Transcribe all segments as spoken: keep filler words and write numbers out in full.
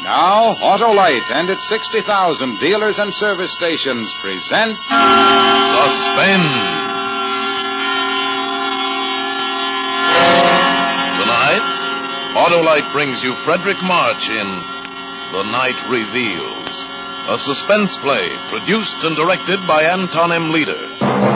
Now, Autolite and its sixty thousand dealers and service stations present... Suspense. Tonight, Autolite brings you Frederick March in The Night Reveals, a suspense play produced and directed by Anton M. Leader.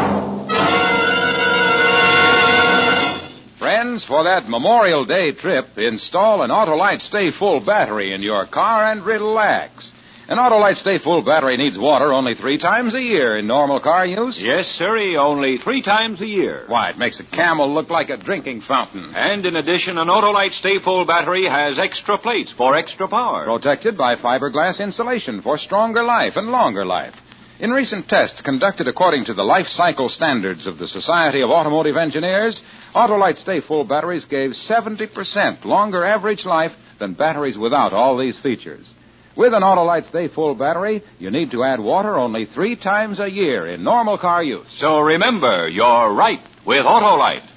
Friends, for that Memorial Day trip, install an Autolite Stay Full battery in your car and relax. An Autolite Stay Full battery needs water only three times a year in normal car use. Yes, sirree, only three times a year. Why, it makes a Camel look like a drinking fountain. And in addition, an Autolite Stay Full battery has extra plates for extra power. Protected by fiberglass insulation for stronger life and longer life. In recent tests conducted according to the life cycle standards of the Society of Automotive Engineers, Autolite Stay Full batteries gave seventy percent longer average life than batteries without all these features. With an Autolite Stay Full battery, you need to add water only three times a year in normal car use. So remember, you're right with Autolite.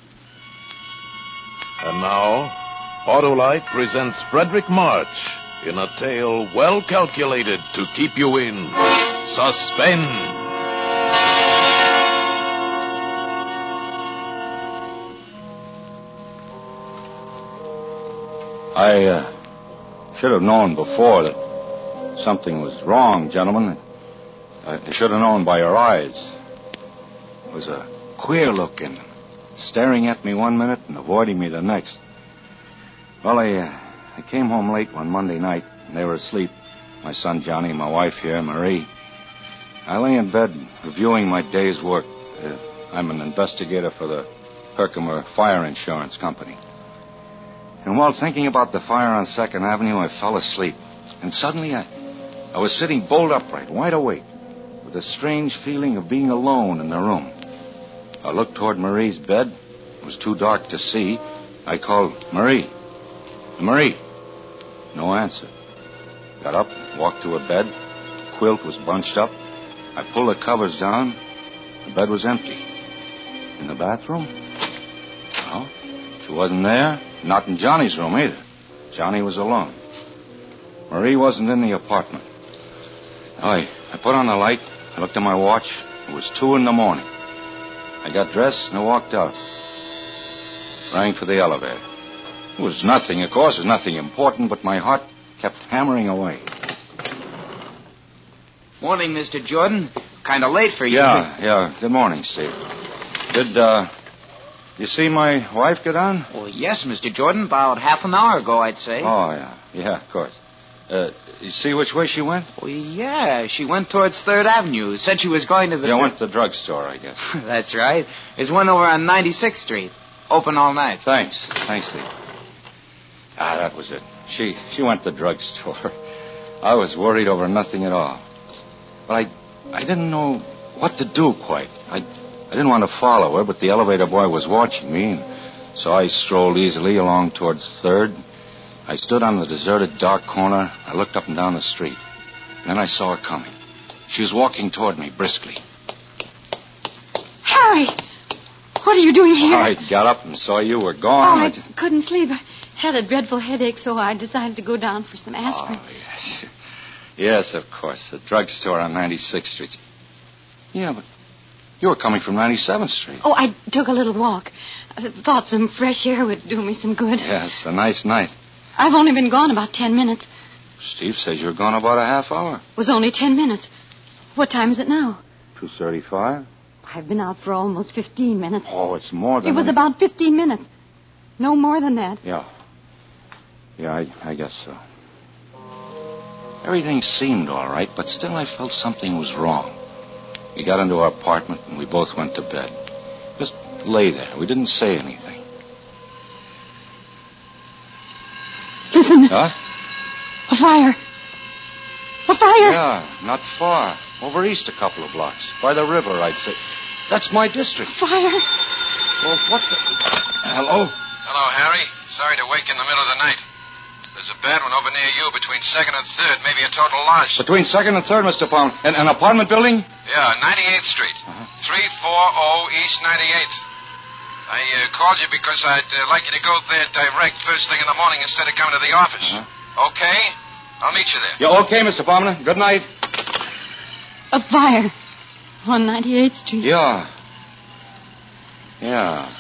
And now, Autolite presents Frederick March in a tale well calculated to keep you in suspense. I uh, should have known before that something was wrong, gentlemen. I should have known by your eyes. It was a queer look in them, staring at me one minute and avoiding me the next. Well, I, uh, I came home late one Monday night, and they were asleep. My son Johnny, my wife here, Marie. I lay in bed reviewing my day's work. Uh, I'm an investigator for the Herkimer Fire Insurance Company. And while thinking about the fire on Second Avenue, I fell asleep. And suddenly I, I was sitting bolt upright, wide awake, with a strange feeling of being alone in the room. I looked toward Marie's bed. It was too dark to see. I called, Marie. Marie. No answer. Got up, walked to her bed. The quilt was bunched up. I pulled the covers down. The bed was empty. In the bathroom? No. She wasn't there. Not in Johnny's room either. Johnny was alone. Marie wasn't in the apartment. I, I put on the light. I looked at my watch. It was two in the morning. I got dressed and I walked out. Rang for the elevator. It was nothing, of course. It was nothing important, but my heart kept hammering away. Morning, Mister Jordan. Kind of late for you. Yeah, yeah. Good morning, Steve. Did, uh, you see my wife get on? Oh, yes, Mister Jordan. About half an hour ago, I'd say. Oh, yeah. Yeah, of course. Uh, you see which way she went? Oh, yeah. She went towards Third Avenue. Said she was going to the... Yeah, went to the drugstore, I guess. That's right. There's one over on ninety-sixth Street. Open all night. Thanks. Thanks, Steve. Ah, that was it. She she went to the drugstore. I was worried over nothing at all. But I I didn't know what to do quite. I, I didn't want to follow her, but the elevator boy was watching me, and so I strolled easily along towards Third. I stood on the deserted dark corner. I looked up and down the street. And then I saw her coming. She was walking toward me briskly. Harry! What are you doing here? I got up and saw you were gone. Oh, I I just... couldn't sleep. I had a dreadful headache, so I decided to go down for some aspirin. Oh, yes. Yes, of course. The drugstore on ninety-sixth Street. Yeah, but you were coming from ninety-seventh Street. Oh, I took a little walk. I thought some fresh air would do me some good. Yeah, it's a nice night. I've only been gone about ten minutes. Steve says you're gone about a half hour. It was only ten minutes. What time is it now? two thirty-five. I've been out for almost fifteen minutes. Oh, it's more than... It was any... about fifteen minutes. No more than that. Yeah. Yeah, I, I guess so. Everything seemed all right, but still I felt something was wrong. We got into our apartment and we both went to bed. Just lay there. We didn't say anything. Listen. Huh? A fire. A fire. Yeah, not far. Over east a couple of blocks. By the river, I'd say. That's my district. Fire. Well, what the... Hello? Hello, Harry. Sorry to wake in the middle of the night. There's a bad one over near you between second and third. Maybe a total loss. Between second and third, Mister Pound. An, an apartment building? Yeah, ninety-eighth Street. Uh-huh. three forty East ninety-eighth. I uh, called you because I'd uh, like you to go there direct first thing in the morning instead of coming to the office. Uh-huh. Okay? I'll meet you there. Yeah, okay, Mister Palmer. Good night. A fire on ninety-eighth Street. Yeah. Yeah.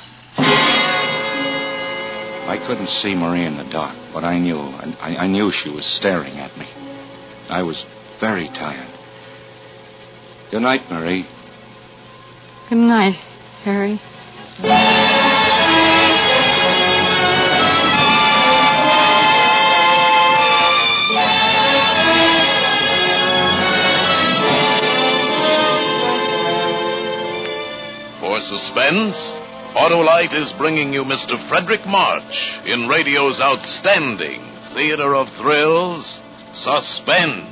I couldn't see Marie in the dark, but I knew. I, I knew she was staring at me. I was very tired. Good night, Marie. Good night, Harry. For suspense, Autolite is bringing you Mister Frederick March in radio's outstanding theater of thrills, Suspense.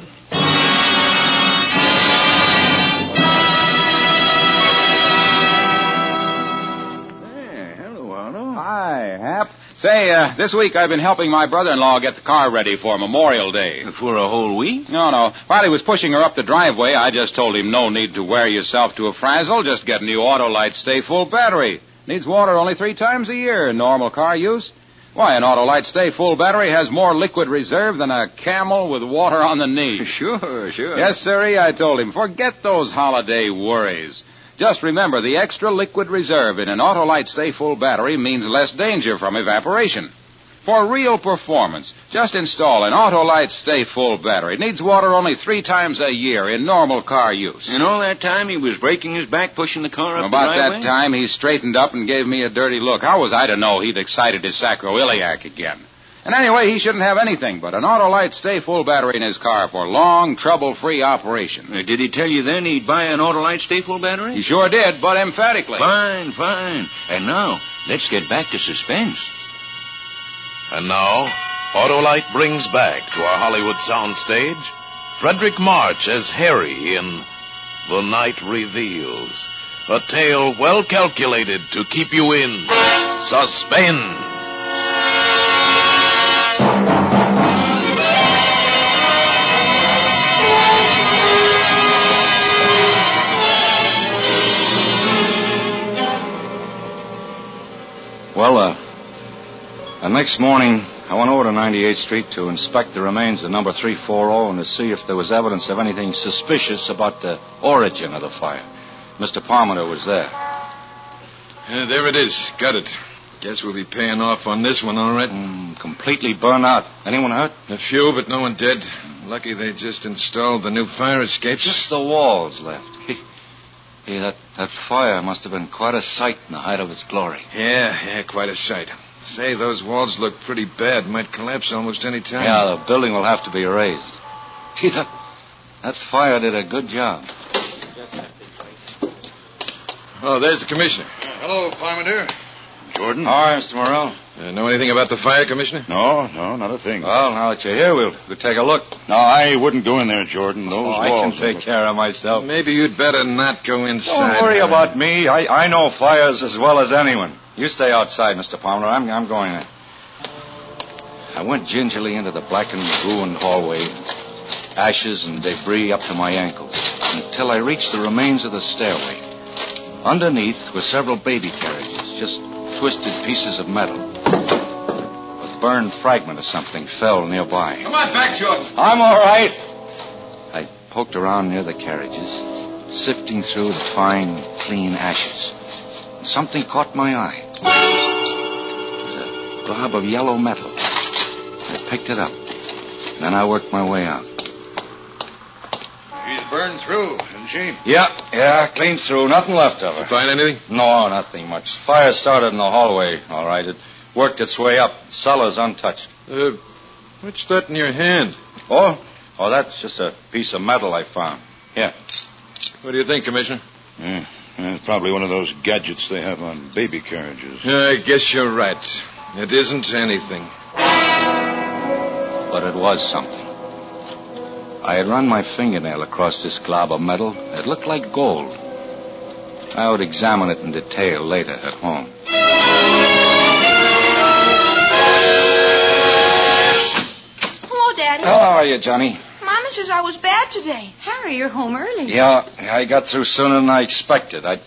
Hi, Hap. Say, uh, this week I've been helping my brother-in-law get the car ready for Memorial Day. For a whole week? No, no. While he was pushing her up the driveway, I just told him no need to wear yourself to a frazzle. Just get a new Autolite Stay Full battery. Needs water only three times a year in normal car use. Why, an Autolite Stay Full battery has more liquid reserve than a camel with water on the knee. Sure, sure. Yes, sirree, I told him. Forget those holiday worries. Just remember, the extra liquid reserve in an Autolite Stay Full battery means less danger from evaporation. For real performance, just install an Autolite Stay Full battery. Needs water only three times a year in normal car use. And all that time he was breaking his back pushing the car up About the driveway? that time, he straightened up and gave me a dirty look. How was I to know he'd excited his sacroiliac again? And anyway, he shouldn't have anything but an Autolite Stay Full battery in his car for long, trouble-free operation. Uh, did he tell you then he'd buy an Autolite Stay Full battery? He sure did, but emphatically. Fine, fine. And now, let's get back to suspense. And now, Autolite brings back to our Hollywood soundstage Frederick March as Harry in The Night Reveals, a tale well calculated to keep you in suspense. Well, uh, the next morning, I went over to ninety-eighth Street to inspect the remains of number three forty and to see if there was evidence of anything suspicious about the origin of the fire. Mister Palmer was there. Yeah, there it is. Got it. Guess we'll be paying off on this one, all right. Mm, completely burned out. Anyone hurt? A few, but no one dead. Lucky they just installed the new fire escapes. Just the walls left. Yeah, that, that fire must have been quite a sight in the height of its glory. Yeah, yeah, quite a sight. Say, those walls look pretty bad. Might collapse almost any time. Yeah, the building will have to be raised. Gee, that, that fire did a good job. Oh, there's the commissioner. Uh, hello, Parmenter. Jordan? Hi, Mister Morrell. Uh, know anything about the fire, Commissioner? No, no, not a thing. Well, now that you're here, we'll, we'll take a look. No, I wouldn't go in there, Jordan. Those Oh, I walls can take are... care of myself. Maybe you'd better not go inside. Don't worry about me. I, I know fires as well as anyone. You stay outside, Mister Palmer. I'm, I'm going in. I went gingerly into the blackened, ruined hallway, ashes and debris up to my ankles, until I reached the remains of the stairway. Underneath were several baby carriages, just twisted pieces of metal. A burned fragment of something fell nearby. Come on back, Jordan. I'm all right. I poked around near the carriages, sifting through the fine, clean ashes. Something caught my eye. It was a blob of yellow metal. I picked it up. Then I worked my way out. She's burned through, isn't she? Yeah, yeah, clean through. Nothing left of her. You find anything? No, nothing much. Fire started in the hallway, all right. It worked its way up. Cellar's untouched. Uh, what's that in your hand? Oh? Oh, that's just a piece of metal I found. Here. What do you think, Commissioner? Yeah, yeah, it's probably one of those gadgets they have on baby carriages. Yeah, I guess you're right. It isn't anything. But it was something. I had run my fingernail across this glob of metal. It looked like gold. I would examine it in detail later at home. Hello, Daddy. How are you, Johnny? Mama says I was bad today. Harry, you're home early. Yeah, I got through sooner than I expected. I...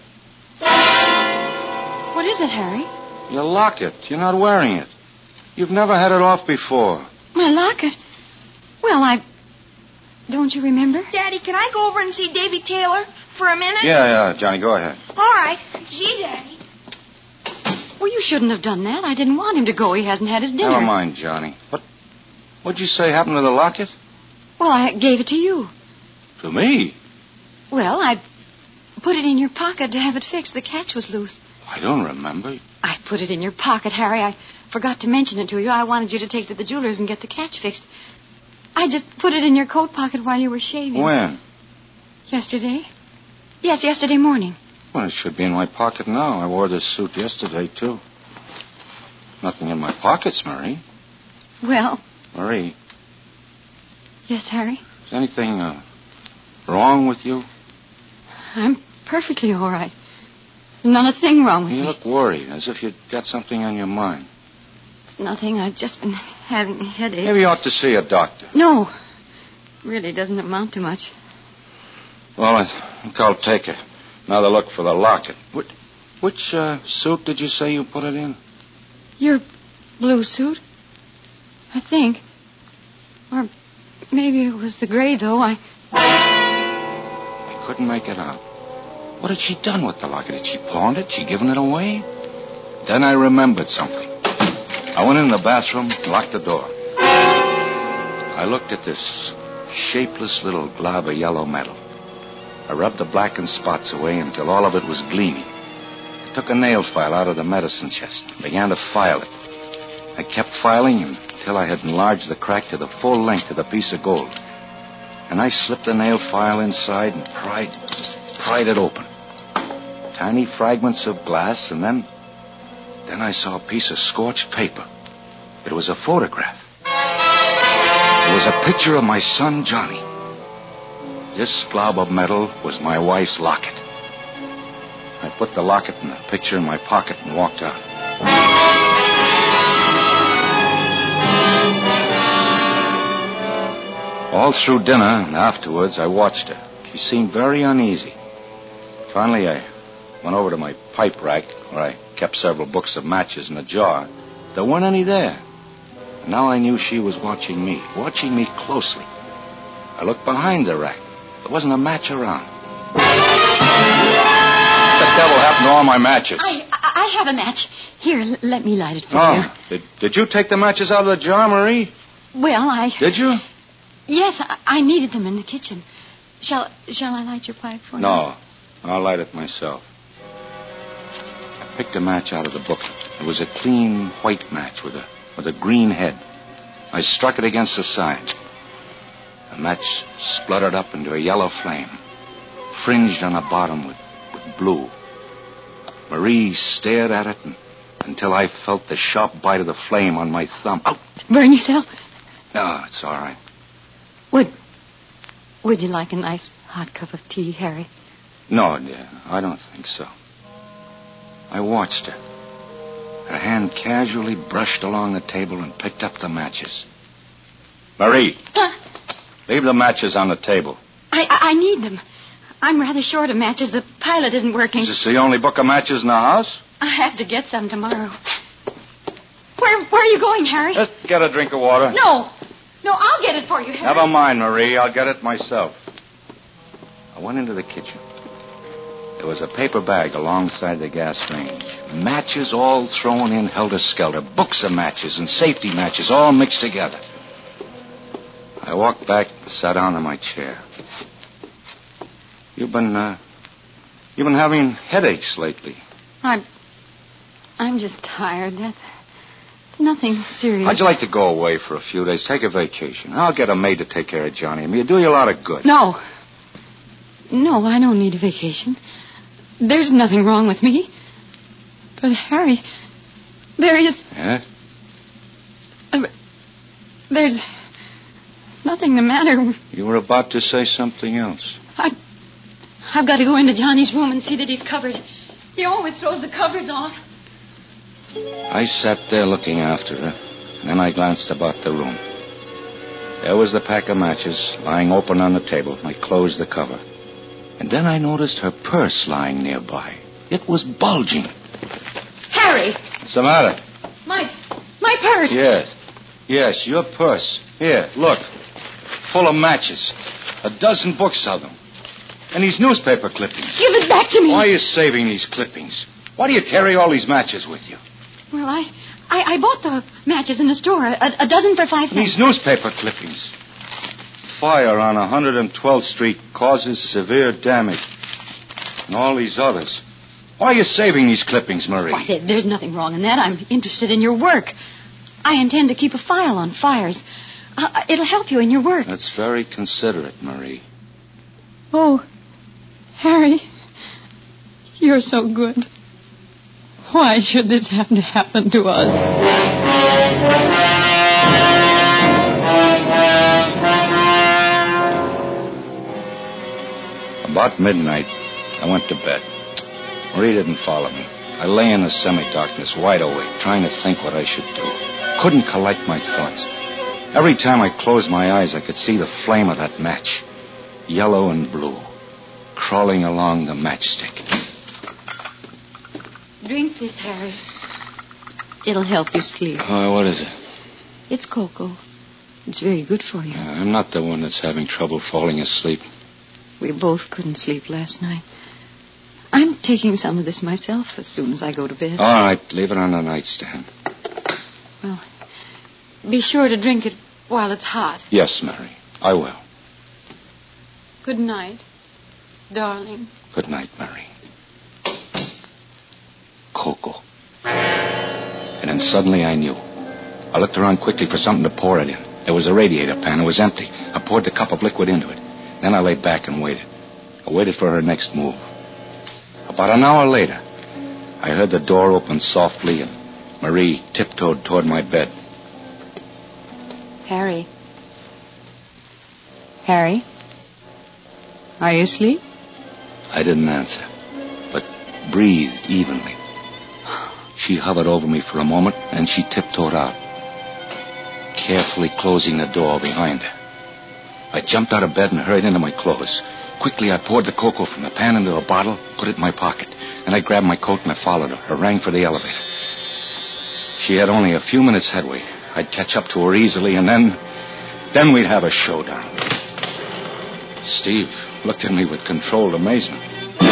What is it, Harry? Your locket. You're not wearing it. You've never had it off before. My locket. Well, I... Don't you remember? Daddy, can I go over and see Davy Taylor for a minute? Yeah, yeah, Johnny, go ahead. All right. Gee, Daddy. Well, you shouldn't have done that. I didn't want him to go. He hasn't had his dinner. Never mind, Johnny. What, what'd you say happened to the locket? Well, I gave it to you. To me? Well, I put it in your pocket to have it fixed. The catch was loose. I don't remember. I put it in your pocket, Harry. I forgot to mention it to you. I wanted you to take to the jeweler's and get the catch fixed. I just put it in your coat pocket while you were shaving. When? Yesterday. Yes, yesterday morning. Well, it should be in my pocket now. I wore this suit yesterday, too. Nothing in my pockets, Marie. Well... Marie. Yes, Harry? Is anything uh, wrong with you? I'm perfectly all right. There's not a thing wrong with you me. You look worried, as if you'd got something on your mind. Nothing. I've just been having a headache. Maybe you ought to see a doctor. No. Really doesn't amount to much. Well, I think I'll take it. Another look for the locket. Which, which uh, suit did you say you put it in? Your blue suit? I think. Or maybe it was the gray, though. I... I couldn't make it out. What had she done with the locket? Had she pawned it? She given it away? Then I remembered something. I went in the bathroom, locked the door. I looked at this shapeless little glob of yellow metal. I rubbed the blackened spots away until all of it was gleaming. I took a nail file out of the medicine chest and began to file it. I kept filing until I had enlarged the crack to the full length of the piece of gold. And I slipped the nail file inside and pried, pried it open. Tiny fragments of glass, and then... Then I saw a piece of scorched paper. It was a photograph. It was a picture of my son, Johnny. This glob of metal was my wife's locket. I put the locket and the picture in my pocket and walked out. All through dinner and afterwards, I watched her. She seemed very uneasy. Finally, I went over to my pipe rack, where I kept several books of matches in a jar. There weren't any there. And now I knew she was watching me, watching me closely. I looked behind the rack. There wasn't a match around. What the devil happened to all my matches? I I have a match. Here, l- let me light it for oh, you. Did, did you take the matches out of the jar, Marie? Well, I... Did you? Yes, I, I needed them in the kitchen. Shall Shall I light your pipe for you? No, I'll light it myself. I picked a match out of the booklet. It was a clean white match with a with a green head. I struck it against the side. The match spluttered up into a yellow flame, fringed on the bottom with, with blue. Marie stared at it and, until I felt the sharp bite of the flame on my thumb. Out! Burn yourself? No, it's all right. Would Would you like a nice hot cup of tea, Harry? No, dear, I don't think so. I watched her. Her hand casually brushed along the table and picked up the matches. Marie! Huh? Leave the matches on the table. I, I I need them. I'm rather short of matches. The pilot isn't working. Is this the only book of matches in the house? I have to get some tomorrow. Where Where are you going, Harry? Just get a drink of water. No. No, I'll get it for you, Harry. Never mind, Marie. I'll get it myself. I went into the kitchen. There was a paper bag alongside the gas range. Matches all thrown in helter-skelter. Books of matches and safety matches all mixed together. I walked back and sat down in my chair. You've been, uh, you've been having headaches lately. I'm, I'm just tired. That's, it's nothing serious. How'd you like to go away for a few days? Take a vacation. I'll get a maid to take care of Johnny. I mean, it'll do you a lot of good. No. No, I don't need a vacation. There's nothing wrong with me. But, Harry, there is... Yes? Uh, there's nothing the matter. You were about to say something else. I, I've got to go into Johnny's room and see that he's covered. He always throws the covers off. I sat there looking after her, and then I glanced about the room. There was the pack of matches lying open on the table. I closed the cover. And then I noticed her purse lying nearby. It was bulging. Harry! What's the matter? My, my purse. Yes. Yes, your purse. Here, look. full of matches. A dozen books of them. And these newspaper clippings. Give it back to me. Why are you saving these clippings? Why do you carry all these matches with you? Well, I, I, I bought the matches in the store. A, a dozen for five cents. These newspaper clippings. Fire on one hundred twelfth Street causes severe damage. And all these others. Why are you saving these clippings, Marie? Why, there, there's nothing wrong in that. I'm interested in your work. I intend to keep a file on fires. Uh, it'll help you in your work. That's very considerate, Marie. Oh, Harry, you're so good. Why should this have to happen to us? About midnight, I went to bed. Marie didn't follow me. I lay in the semi-darkness, wide awake, trying to think what I should do. Couldn't collect my thoughts. Every time I closed my eyes, I could see the flame of that match, yellow and blue, crawling along the matchstick. Drink this, Harry. It'll help you sleep. Oh, what is it? It's cocoa. It's very good for you. Uh, I'm not the one that's having trouble falling asleep. We both couldn't sleep last night. I'm taking some of this myself as soon as I go to bed. All right, leave it on the nightstand. Well, be sure to drink it while it's hot. Yes, Mary, I will. Good night, darling. Good night, Mary. Cocoa. And then suddenly I knew. I looked around quickly for something to pour it in. There was a radiator pan. It was empty. I poured the cup of liquid into it. Then I lay back and waited. I waited for her next move. About an hour later, I heard the door open softly and Marie tiptoed toward my bed. Harry. Harry? Are you asleep? I didn't answer, but breathed evenly. She hovered over me for a moment, and she tiptoed out, carefully closing the door behind her. I jumped out of bed and hurried into my clothes. Quickly, I poured the cocoa from the pan into a bottle, put it in my pocket. Then I grabbed my coat and I followed her. I rang for the elevator. She had only a few minutes headway. I'd catch up to her easily, and then... then we'd have a showdown. Steve looked at me with controlled amazement.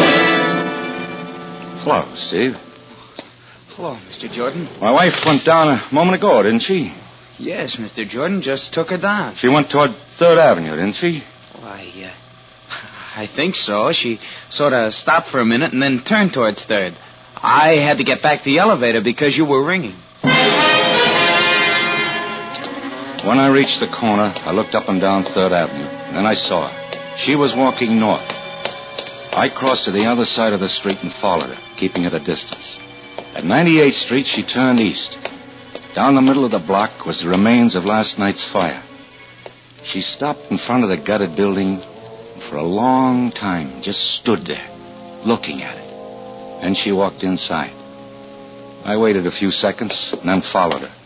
Hello, Steve. Hello, Mister Jordan. My wife went down a moment ago, didn't she? Yes, Mister Jordan, just took her down. She went toward Third Avenue, didn't she? Why, uh, I think so. She sort of stopped for a minute and then turned towards Third. I had to get back to the elevator because you were ringing. When I reached the corner, I looked up and down Third Avenue. And then I saw her. She was walking north. I crossed to the other side of the street and followed her, keeping at a distance. At ninety-eighth Street, she turned east. Down the middle of the block was the remains of last night's fire. She stopped in front of the gutted building and for a long time just stood there, looking at it. Then she walked inside. I waited a few seconds and then followed her.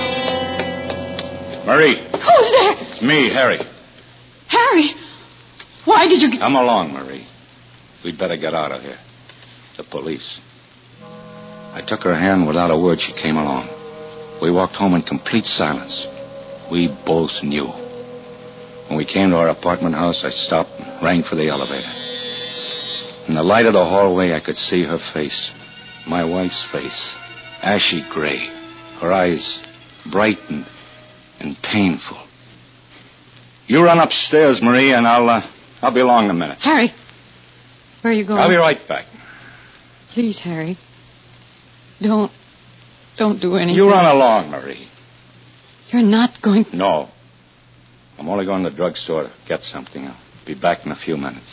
Marie. Who's there? It's me, Harry. Harry! Why did you get... Come along, Marie. We'd better get out of here. The police. I took her hand. Without a word, she came along. We walked home in complete silence. We both knew. When we came to our apartment house, I stopped and rang for the elevator. In the light of the hallway, I could see her face. My wife's face. Ashy gray. Her eyes bright and, and painful. You run upstairs, Marie, and I'll, uh, I'll be along in a minute. Harry, where are you going? I'll be right back. Please, Harry. Don't, don't do anything. You run along, Marie. You're not going... No. I'm only going to the drugstore to get something. I'll be back in a few minutes.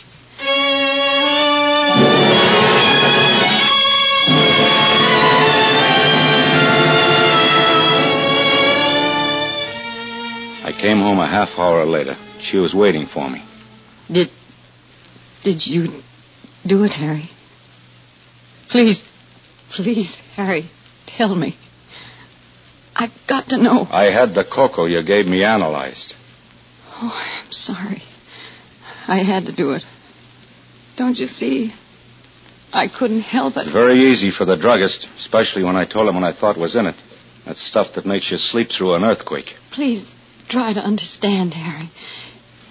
I came home a half hour later. She was waiting for me. Did... Did you do it, Harry? Please, please, Harry, tell me. I've got to know. I had the cocoa you gave me analyzed. Oh, I'm sorry. I had to do it. Don't you see? I couldn't help it. It's very easy for the druggist, especially when I told him what I thought was in it. That's stuff that makes you sleep through an earthquake. Please try to understand, Harry.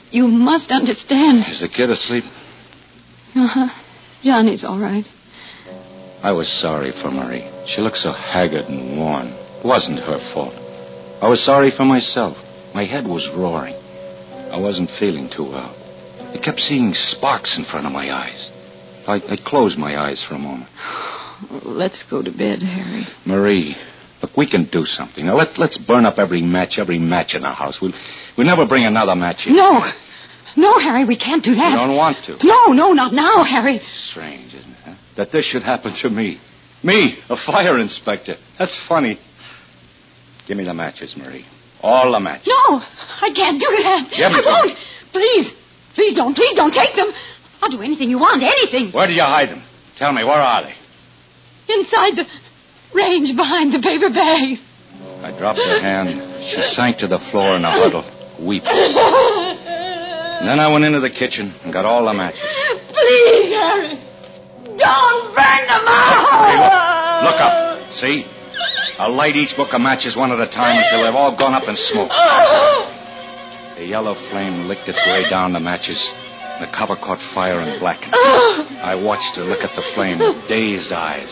You must understand. Is the kid asleep? Uh-huh. Johnny's all right. I was sorry for Marie. She looked so haggard and worn. It wasn't her fault. I was sorry for myself. My head was roaring. I wasn't feeling too well. I kept seeing sparks in front of my eyes. I, I closed my eyes for a moment. Let's go to bed, Harry. Marie, look, we can do something. Now, let, let's burn up every match, every match in our house. We'll, we'll never bring another match in. No. No, Harry, we can't do that. You don't want to. No, no, not now, Harry. Strange, isn't it? Huh? That this should happen to me. Me, a fire inspector. That's funny. Give me the matches, Marie. All the matches. No, I can't do that. Give me I them. won't. Please. Please don't. Please don't take them. I'll do anything you want. Anything. Where do you hide them? Tell me, where are they? Inside the range behind the paper bags. I dropped her hand. She sank to the floor in a huddle, weeping. And then I went into the kitchen and got all the matches. Please, Harry. Don't burn them out. Hey, look, look up. See? I'll light each book of matches one at a time until they've all gone up in smoke. The yellow flame licked its way down the matches. The cover caught fire and blackened. I watched her look at the flame with dazed eyes.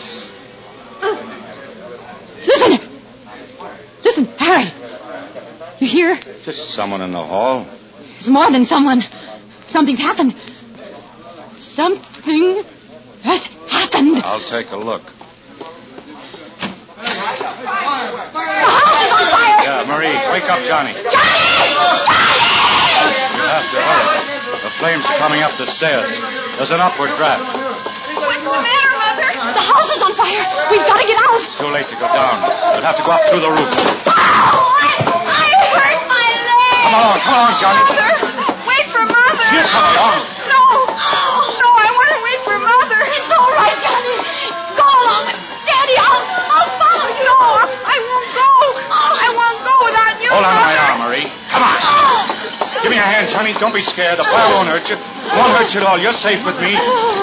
Listen. Listen, Harry. You hear? Just someone in the hall. It's more than someone. Something's happened. Something has happened. I'll take a look. The house is on fire. Yeah, Marie, wake up Johnny. Johnny! You have to hurry. The flames are coming up the stairs. There's an upward draft. What's the matter, Mother? The house is on fire. We've got to get out. It's too late to go down. We'll have to go up through the roof. Oh, I, I hurt my leg. Come along, come along, Johnny. Mother, wait for Mother. Here, come along. No, no, I want to wait for Mother. It's all right, Johnny. Go along. Daddy, I'll, I'll follow you. No, I won't go. I won't go without you, Hold on to Mother. my arm, Marie. Come on. Give me a hand, Johnny. Don't be scared. The fire won't hurt you. It won't hurt you at all. You're safe with me.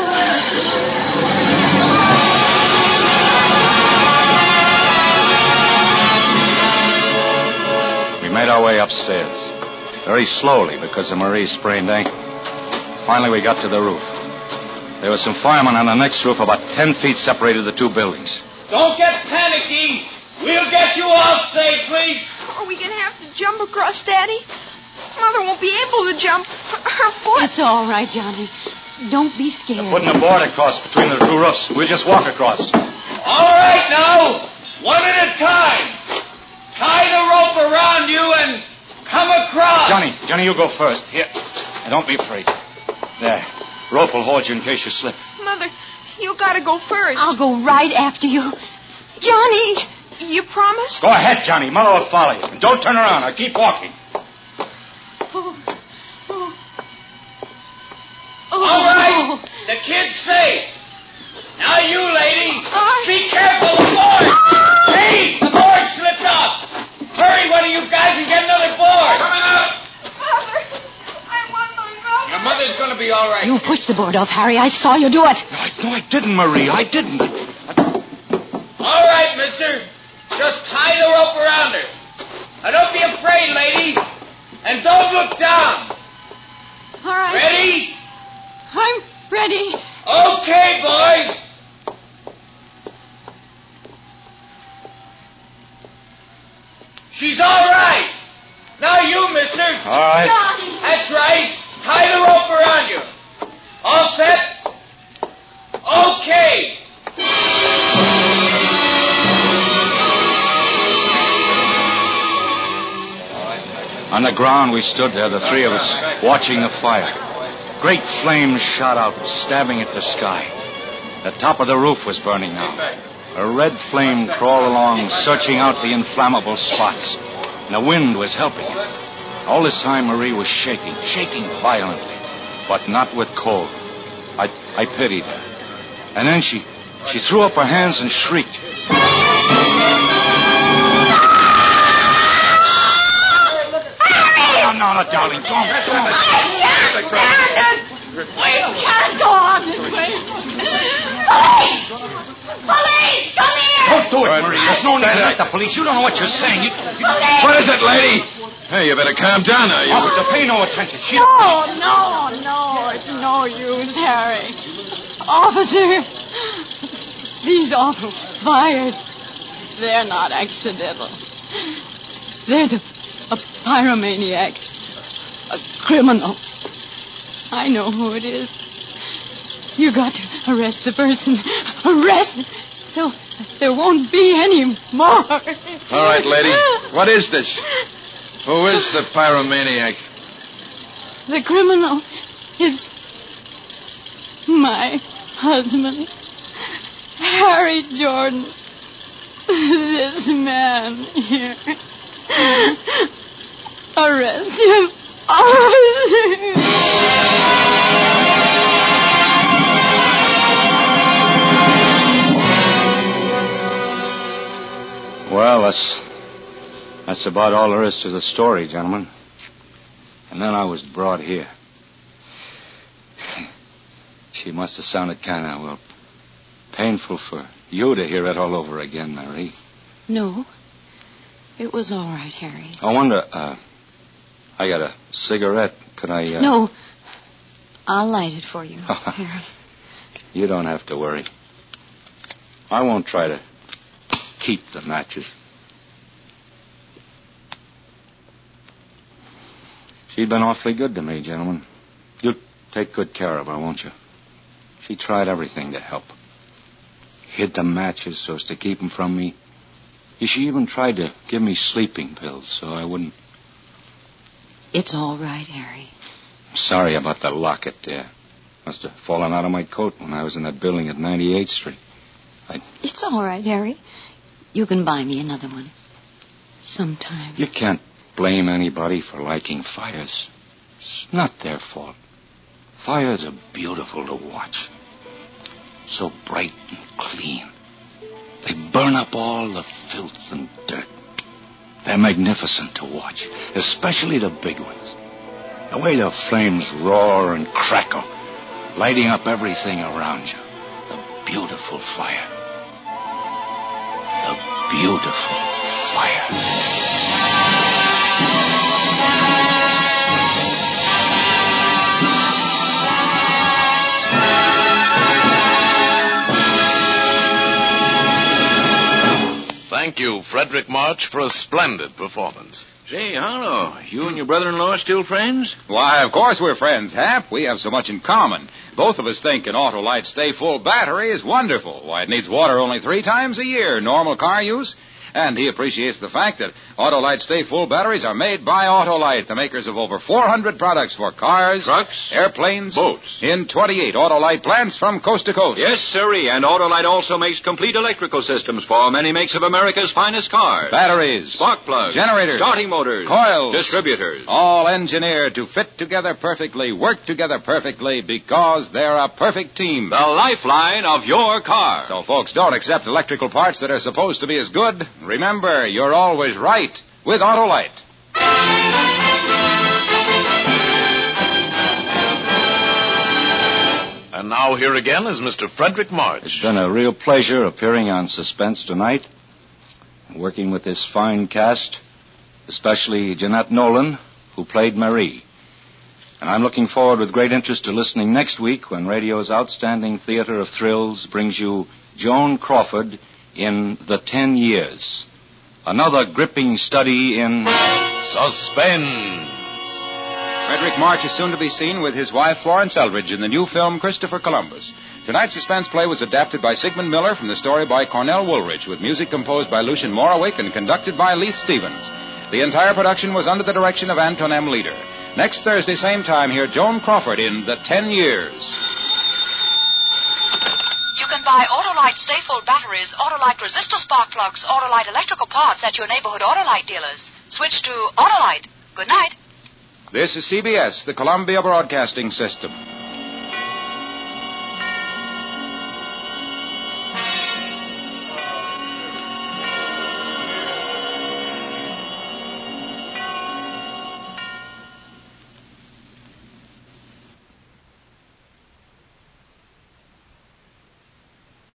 We made our way upstairs. Very slowly because of Marie's sprained ankle. Finally, we got to the roof. There were some firemen on the next roof. About ten feet separated the two buildings. Don't get panicky. We'll get you out safely. Are we going to have to jump across, Daddy? Mother won't be able to jump. Her foot. It's all right, Johnny. Don't be scared. They're putting a board across between the two roofs. We'll just walk across. All right, now. One at a time. Tie the rope around you and come across. Johnny, Johnny, you go first. Here. Now, don't be afraid. There. Rope will hold you in case you slip. Mother, you got to go first. I'll go right after you. Johnny! You promise? Go ahead, Johnny. Mother will follow you. And don't turn around. I'll keep walking. Oh. Oh. All right. The kid's safe. Now you, lady. Uh, Be careful. The board. Hey, the board slipped off. Hurry, one of you guys, and get another board. Coming up. Mother, I want my mother. Your mother's going to be all right. You pushed the board off, Harry. I saw you do it. No, I, no, I didn't, Marie. I didn't. All right, mister. Just tie the rope around her. Now, don't be afraid, lady. And don't look down. All right. Ready? I'm ready. Okay, boys. She's all right. Now you, mister. All right. Johnny. That's right. Tie the rope around you. All set? Okay. On the ground, we stood there, the three of us, watching the fire. Great flames shot out, stabbing at the sky. The top of the roof was burning now. A red flame crawled along, searching out the inflammable spots. And the wind was helping it. All this time, Marie was shaking, shaking violently, but not with cold. I, I pitied her. And then she, she threw up her hands and shrieked. No, no, no, darling, don't. I can't stand it. We can't go on this way. Police! Police, come here! Don't do it, Marie. There's no need to let the police. You don't know what you're saying. You, you... What is it, lady? Hey, you better calm down now. You... Officer, pay no attention. She... No, no, no. It's no use, Harry. Officer, these awful fires, they're not accidental. There's a, a pyromaniac, a criminal. I know who it is. You got to arrest the person. Arrest him, so there won't be any more. All right, lady. What is this? Who is the pyromaniac? The criminal is my husband, Harry Jordan. This man here. Arrest him. Arrest him. Well, that's, that's about all there is to the story, gentlemen. And then I was brought here. She must have sounded kind of, well, painful for you to hear it all over again, Marie. No. It was all right, Harry. I wonder, uh, I got a cigarette. Could I, uh... No. I'll light it for you, Harry. You don't have to worry. I won't try to keep the matches. She'd been awfully good to me, gentlemen. You'll take good care of her, won't you? She tried everything to help. Hid the matches so as to keep them from me. She even tried to give me sleeping pills so I wouldn't... It's all right, Harry. I'm sorry about the locket there. Must have fallen out of my coat when I was in that building at ninety-eighth Street. I... It's all right, Harry. You can buy me another one. Sometime. You can't blame anybody for liking fires. It's not their fault. Fires are beautiful to watch. So bright and clean. They burn up all the filth and dirt. They're magnificent to watch, especially the big ones. The way the flames roar and crackle, lighting up everything around you. The beautiful fire. The beautiful fire. Thank you, Frederick March, for a splendid performance. Say, Harlow, you and your brother-in-law still friends? Why, of course we're friends, Hap. We have so much in common. Both of us think an Autolite Stay Full battery is wonderful. Why, it needs water only three times a year, normal car use. And he appreciates the fact that Autolite Stay Full batteries are made by Autolite, the makers of over four hundred products for cars, trucks, airplanes, boats. In twenty-eight Autolite plants from coast to coast. Yes, sirree. And Autolite also makes complete electrical systems for many makes of America's finest cars. Batteries, spark plugs, generators, starting motors, coils, distributors. All engineered to fit together perfectly, work together perfectly, because they're a perfect team. The lifeline of your car. So, folks, don't accept electrical parts that are supposed to be as good. Remember, you're always right with Autolite. And now here again is Mister Frederick March. It's been a real pleasure appearing on Suspense tonight, working with this fine cast, especially Jeanette Nolan, who played Marie. And I'm looking forward with great interest to listening next week when radio's outstanding theater of thrills brings you Joan Crawford in The Ten Years. Another gripping study in suspense. Frederick March is soon to be seen with his wife Florence Eldridge in the new film Christopher Columbus. Tonight's suspense play was adapted by Sigmund Miller from the story by Cornell Woolrich, with music composed by Lucian Morawick and conducted by Leith Stevens. The entire production was under the direction of Anton M. Leader. Next Thursday, same time, hear Joan Crawford in The Ten Years. You can buy Autolite Stay Full batteries, Autolite resistor spark plugs, Autolite electrical parts at your neighborhood Autolite dealers. Switch to Autolite. Good night. This is C B S, the Columbia Broadcasting System.